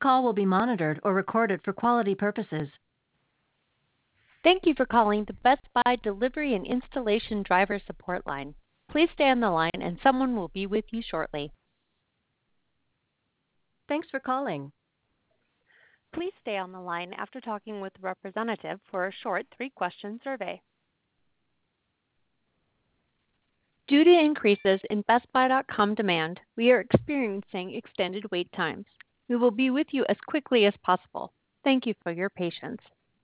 call will be monitored or recorded for quality purposes. Thank you for calling the Best Buy Delivery and Installation Driver Support Line. Please stay on the line and someone will be with you shortly. Thanks for calling. Please stay on the line after talking with a representative for a short 3-question survey. Due to increases in BestBuy.com demand, we are experiencing extended wait times. We will be with you as quickly as possible. Thank you for your patience.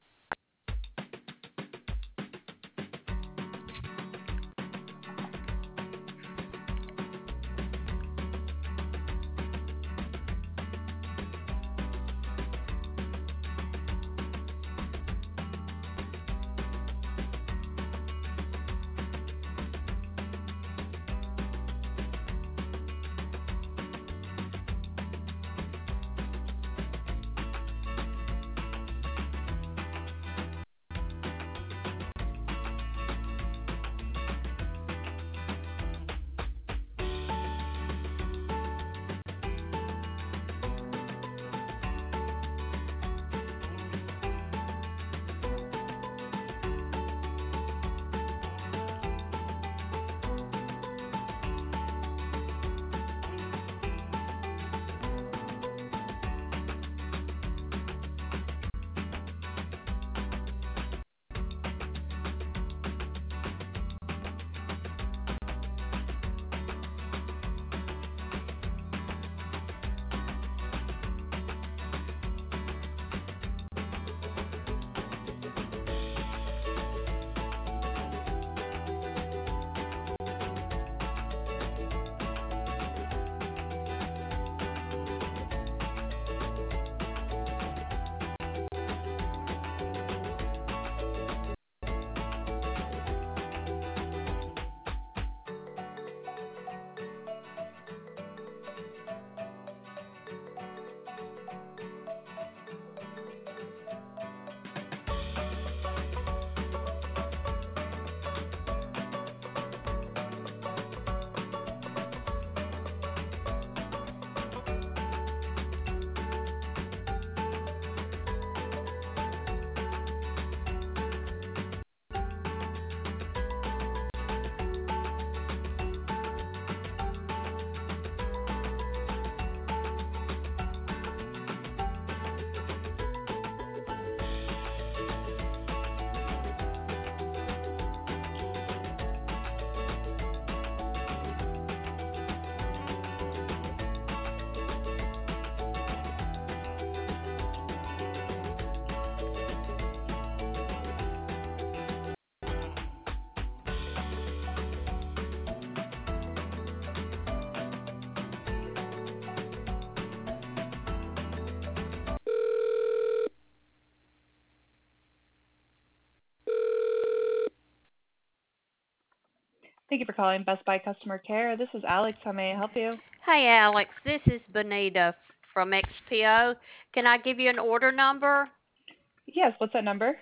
Thank you for calling Best Buy Customer Care. This is Alex. How may I help you? Hey, Alex. This is Benita from XPO. Can I give you an order number? Yes, what's that number?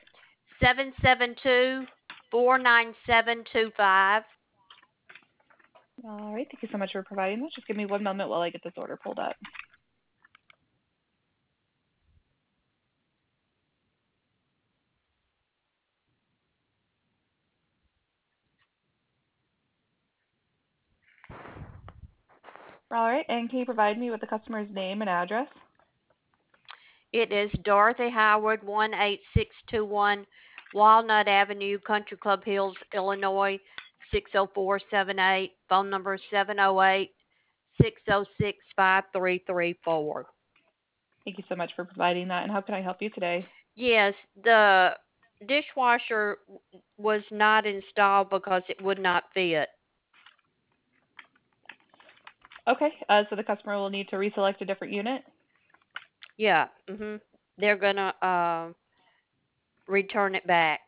772-49725. All right, thank you so much for providing this. Just give me one moment while I get this order pulled up. All right, and can you provide me with the customer's name and address? It is Dorothy Howard, 18621 Walnut Avenue, Country Club Hills, Illinois, 60478. Phone number 708-606-5334. Thank you so much for providing that. And how can I help you today? Yes, the dishwasher was not installed because it would not fit. Okay, so the customer will need to reselect a different unit? Yeah, they're gonna return it back.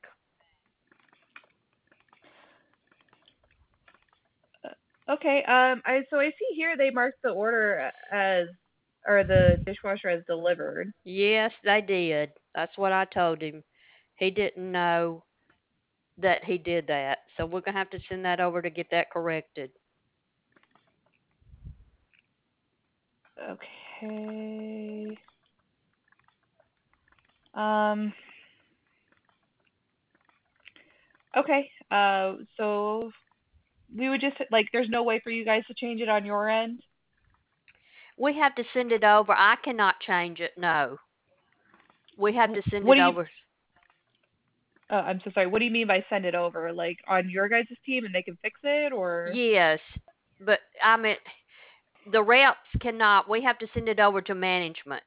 Okay, so I see here they marked the order as, or the dishwasher as delivered. Yes, they did. That's what I told him. He didn't know that he did that. So we're going to have to send that over to get that corrected. Okay. Um, okay. So we would just like, there's no way for you guys to change it on your end. We have to send it over. I cannot change it. No. We have to send What it do you? over. I'm so sorry. What do you mean by send it over? Like on your guys' team and they can fix it, or? Yes. But I mean, the reps cannot. We have to send it over to management.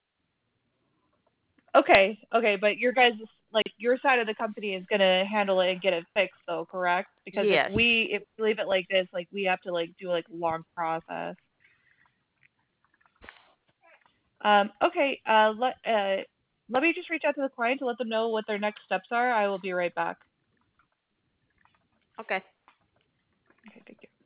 Okay, okay, but your guys, like your side of the company is gonna handle it and get it fixed, though, correct? Because Yes. if we leave it like this, like we have to like do like a long process. Okay, let me just reach out to the client to let them know what their next steps are. I will be right back. Okay. Okay, thank you.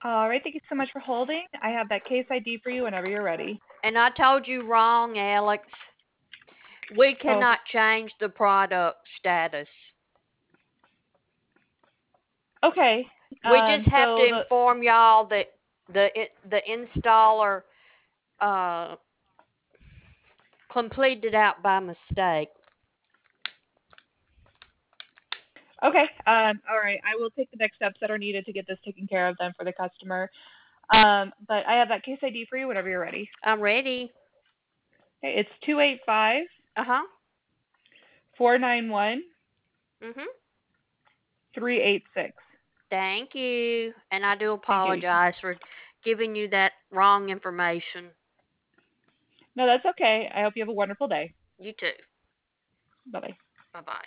All right, thank you so much for holding. I have that case ID for you whenever you're ready. And I told you wrong, Alex. We Oh, cannot change the product status. okay. We just have So to inform y'all that the installer completed out by mistake. okay. All right. I will take the next steps that are needed to get this taken care of then for the customer. But I have that case ID for you whenever you're ready. I'm ready. Okay, it's 285 Uh-huh. 491 Mhm. 386. Thank you. And I do Thank you. apologize for giving you that wrong information. No, that's okay. I hope you have a wonderful day. You too. Bye bye. Bye-bye.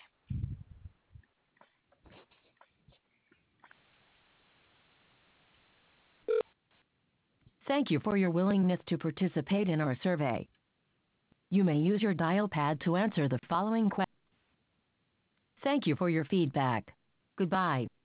Thank you for your willingness to participate in our survey. You may use your dial pad to answer the following questions. Thank you for your feedback. Goodbye.